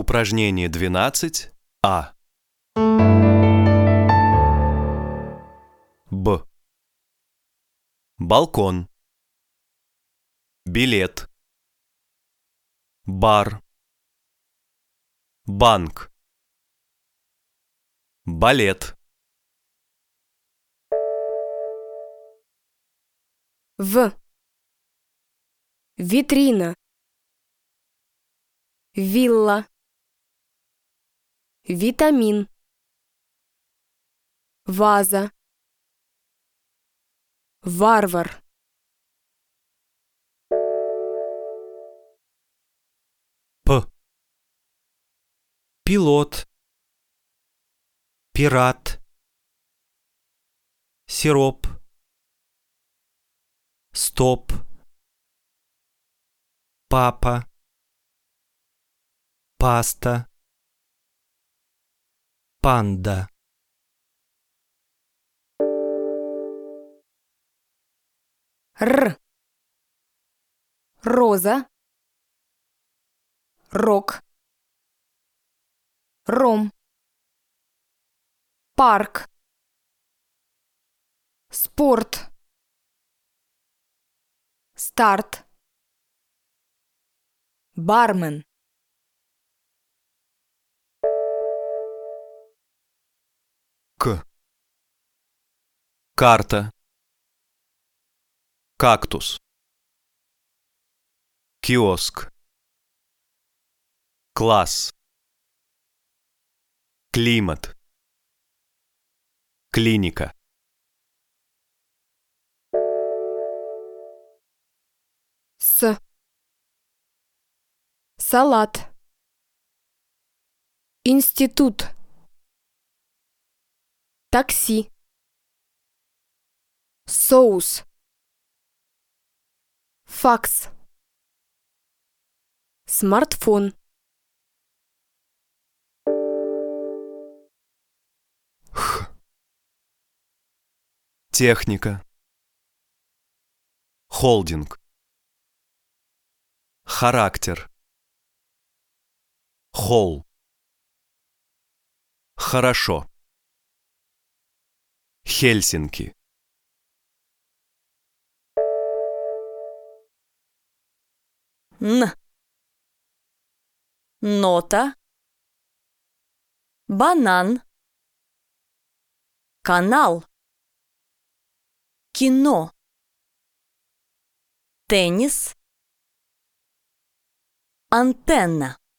Упражнение 12А. Б. Балкон. Билет. Бар. Банк. Балет. В. Витрина. Вилла. Витамин. Ваза. Варвар. П. Пилот. Пират. Сироп. Стоп. Папа. Паста. Панда. Р. Роза. Рок. Ром. Парк. Спорт. Старт. Бармен. К. Карта. Кактус. Киоск. Класс. Климат. Клиника. С. Салат. Институт. Такси. Соус. Факс. Смартфон. Х. Техника. Холдинг. Характер. Холл. Хорошо. Хельсинки. Н. Нота. Банан. Канал. Кино. Теннис. Антенна.